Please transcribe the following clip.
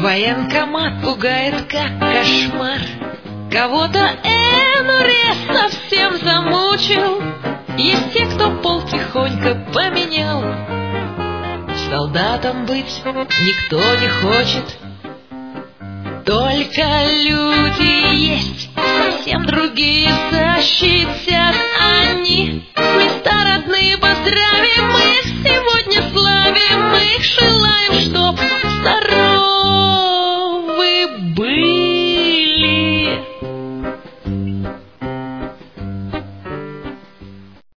Военкомат пугает, как кошмар. Кого-то НРС совсем замучил. Есть те, кто пол тихонько поменял. Солдатом быть никто не хочет. Только люди